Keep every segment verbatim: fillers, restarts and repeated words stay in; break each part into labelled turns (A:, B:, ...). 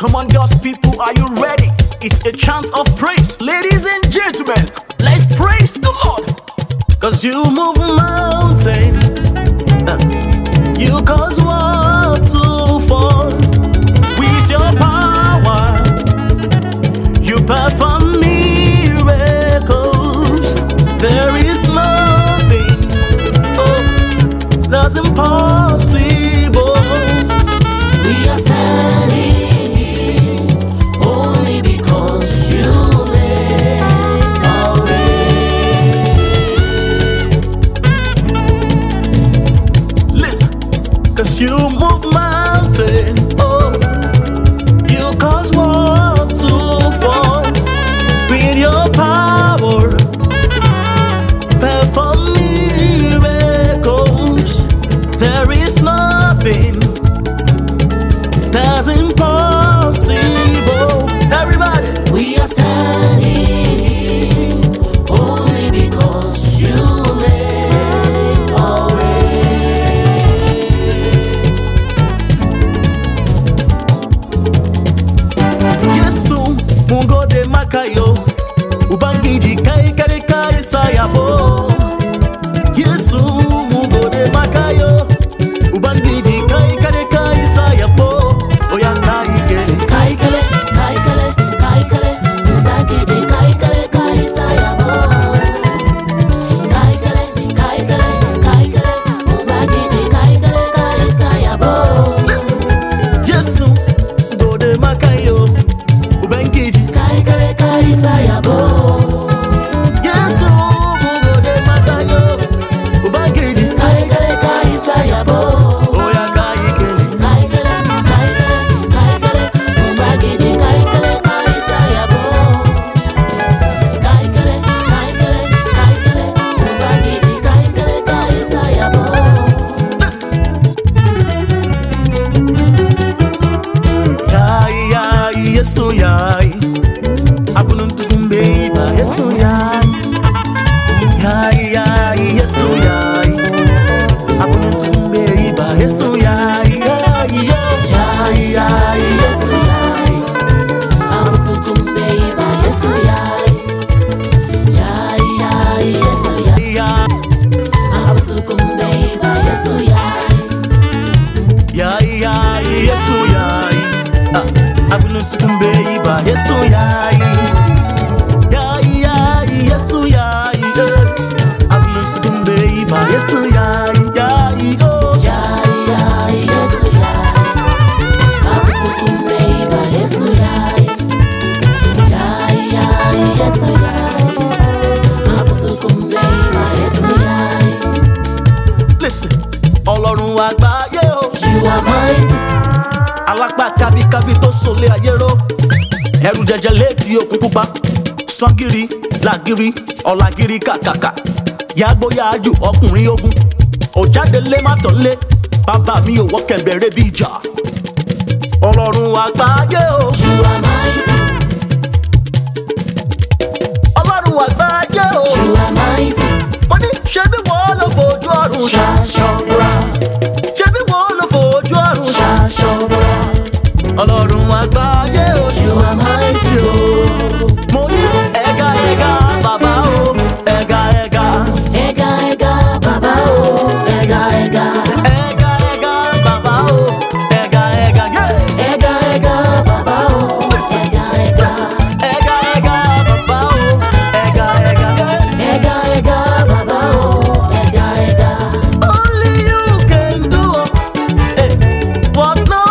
A: Come on, God's people, are you ready? It's a chant of praise. Ladies and gentlemen, let's praise the Lord. Cause you move mountain, uh, you cause war to fall. With your power, you perform miracles. There is nothing, oh, that's impossible.
B: We are standing here only because you made a way.
A: Listen, cause you move mountain, oh, you cause war to fall. With your power, perform miracles. There is nothing that's impossible. Everybody,
B: We are standing here only because you made a way.
A: Yesu Mungu de makayo ubangiji kai kare kai sayabo. Yesu Mungu de makayo ubangiji kai kare kai sayabo. Oya kai kere
B: Kai kale, kai kale, kai kale, ubangiji kai kale kai sayabo. Kai kale, kai kale, kai kale, ubangiji kai kale kai sayabo.
A: Listen, Yesu Mungu de makayo ubangiji.
B: Kai kale kai sayabo.
A: Yesu Mungu de makayo ubangiji.
B: Kai kale kai sayabo.
A: Oya kai kere
B: Kai kale, kai kale, kai kale, ubangiji kai kale kai sayabo. Kai kale, kai kale, kai kale, ubangiji kai kale kai sayabo.
A: listen. Yai yai Yesu yai Abunun tukumbe iba Yesu yai Yai yai Yesu yai Abunun tukumbe iba Yesu yai Yai yo
B: Yai yai Yesu yai, abututumbe iba Yesu yai. Yai yai Yesu yai,
A: Yai
B: abututumbe iba Yesu yai.
A: yai yai Yesu yai Ah, Abunun tukumbe iba Yesu yai Yai yai Yesu yai eh. Abunun tukumbe iba Yesu yai Yai oh
B: Yai yai Yesu yai, abututumbe iba Yesu yai. Yai yai Yesu yai, abututumbe iba Yesu yai.
A: Listen, Ọlọ́run àgbáyé o.
B: You are mighty,
A: Alápá kábíkábí tó sọlé ayé ró. Ẹrù jẹjẹ létí òkun pupa. Sangiri, làgiri, ọ̀làgiri kàkàkà. Yàgbóyàjù ọkùnrin ogun. Òjáde lé má tán lé. Bàbá mi ò wọ́ kẹ̀mbẹ̀rẹ̀ bí ìjà. Ọlọ́run àgbáyé o.
B: you are mighty,
A: Ọlọ́run àgbáyé o.
B: you are mighty.
A: Mo ní ṣé bí wọ́n lọ fojú ọ̀run ṣá.
B: Shashobra,
A: Ṣé bí wọ́n lọ fojú ọ̀run ṣá.
B: Shashobra,
A: Ọlọ́run àgbáyé o.
B: you are mighty, oh.
A: Mo ní ẹ̀ga ẹ̀ga bàbá o. Ẹ̀ga ẹ̀ga.
B: Ega ega baba oh, ega ega,
A: Ẹ̀ga ẹ̀ga bàbá o. Ẹ̀ga ẹ̀ga yeah.
B: ega ega baba oh, ega ega,
A: Ẹ̀ga ẹ̀ga bàbá o. Ẹ̀ga ẹ̀ga yeah.
B: ega ega baba oh, ega ega.
A: Only you can do it. What no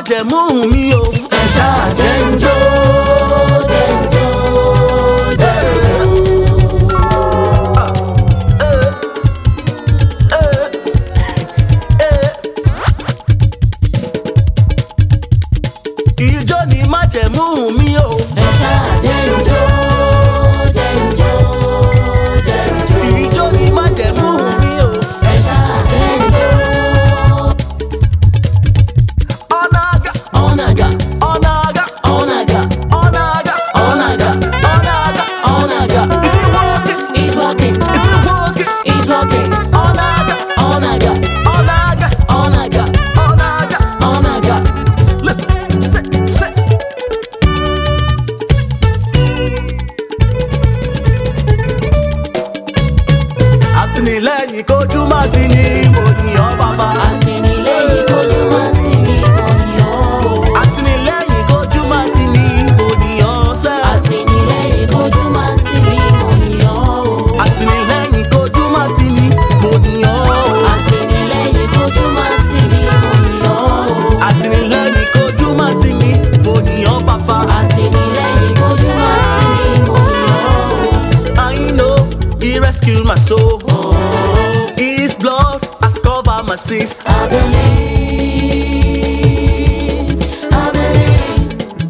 A: májẹ̀mú mi o.
B: ẹ ṣáà jẹ́ n jó, jẹ́ n jó, jẹ́ n jó.
A: Ijó ni májẹ̀mú mi o.
B: ẹ ṣáà jẹ́ n jó, jẹ́ n jó, jẹ́ n jó.
A: Ijó ni májẹ̀mú mi o.
B: ẹ ṣáà jẹ́ n jó.
A: Ọ̀nàgà,
B: ọ̀nàgà,
A: ọ̀nàgà,
B: ọ̀nàgà,
A: ọ̀nàgà,
B: ọ̀nàgà,
A: ọ̀nàgà,
B: ọ̀nàgà.
A: Is it working?
B: It's working,
A: Is it working?
B: it's working.
A: Ọ̀nàgà,
B: Ọ̀nàgà,
A: ọ̀nàgà,
B: ọ̀nàgà,
A: ọ̀nàgà.
B: ọ̀nàgà.
A: Listen, sit, sit. Àtìlẹ́yìn kojú má ti ní mo ní ọ bàbá.
B: Àtìlẹ́yìn kojú má sí ní mo ní ọ.
A: Àtìlẹ́yìn kojú má ti ní mo ní ọ sẹ́.
B: Àtìlẹ́yìn kojú má sí ní mo ní ọ.
A: Àtìlẹ́yìn kojú má ti ní mo ní ọ.
B: Àtìlẹ́yìn kojú má sí ní mo ní ọ.
A: Àtìlẹ́yìn kojú má ti ní mo ní ọ bàbá.
B: Àtìlẹ́yìn kojú má sí ní mo ní ọ.
A: I know he rescued my soul. His blood has covered my sins.
B: I believe, I believe.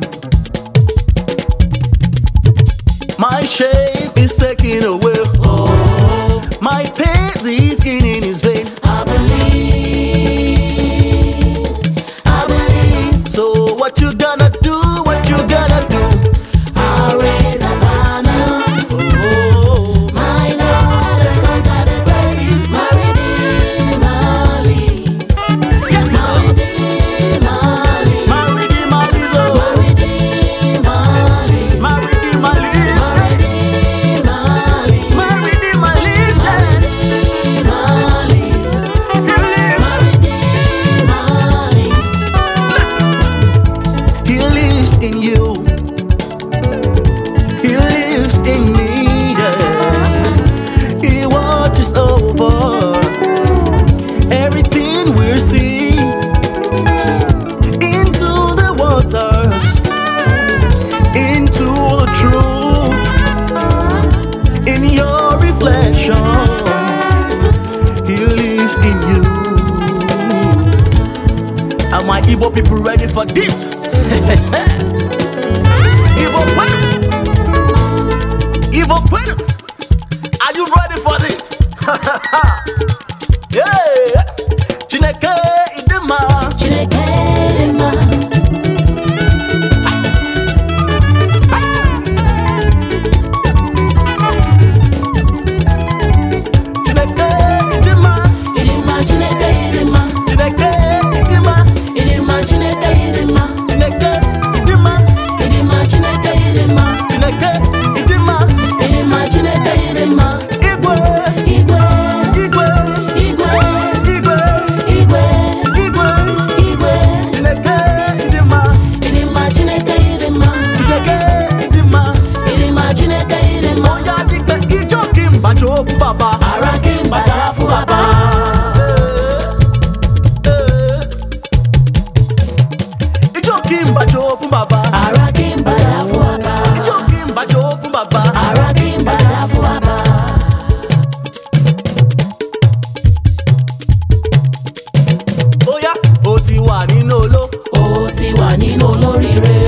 A: My shame is taken away. My pain is in his vein.
B: I believe, I believe.
A: So what you gonna do? What you gonna do?
B: I'll raise a banner.
A: Oh,
B: My Lord has conquered the grave. My Redeemer lives.
A: yes,
B: My
A: sir.
B: Redeemer lives.
A: My Redeemer lives.
B: My
A: Oh,
B: Redeemer lives.
A: my Redeemer lives.
B: My Redeemer lives.
A: My Redeemer lives.
B: My
A: Yeah.
B: Redeemer lives.
A: He lives.
B: My Redeemer lives.
A: Listen. He lives in you. He lives in me. Yeah. He watches over everything we see into the waters, into the truth, in your reflection. He lives in you. Are my Igbo people ready for this? Igbo Queen, Igbo Queen, are you ready for this? Yeah, Chineke idema,
B: Chineke dị mma.
A: Chineke idema,
B: Ịdị mma, Chineke dị mma.
A: Chineke idema,
B: Ịdị mma, Chineke dị mma.
A: Chineke idema,
B: Ịdị mma, Chineke dị mma.
A: Chineke idema,
B: Ịdị mma, Chineke dị mma.
A: Igwe,
B: Igwe,
A: Igwe,
B: igwe,
A: Igwe,
B: igwe,
A: Igwe,
B: igwe.
A: Chineke idema,
B: Ịdị mma, Chineke dị mma.
A: Chineke idema.
B: Ịdị mma, Chineke dị mma.
A: Oya digbe ijó kí n bàjọ́ fún bàbá.
B: Ara kí n gbàdá fún bàbá.
A: Ijó kí n bàjọ́ fún bàbá.
B: Ara kí n gbàdá fún bàbá.
A: Ijó kí n bàjọ́ fún bàbá.
B: Ara kí n gbàdá fún bàbá.
A: Oya o ti wà nínú oló.
B: Ó ti wà nínú olóríire.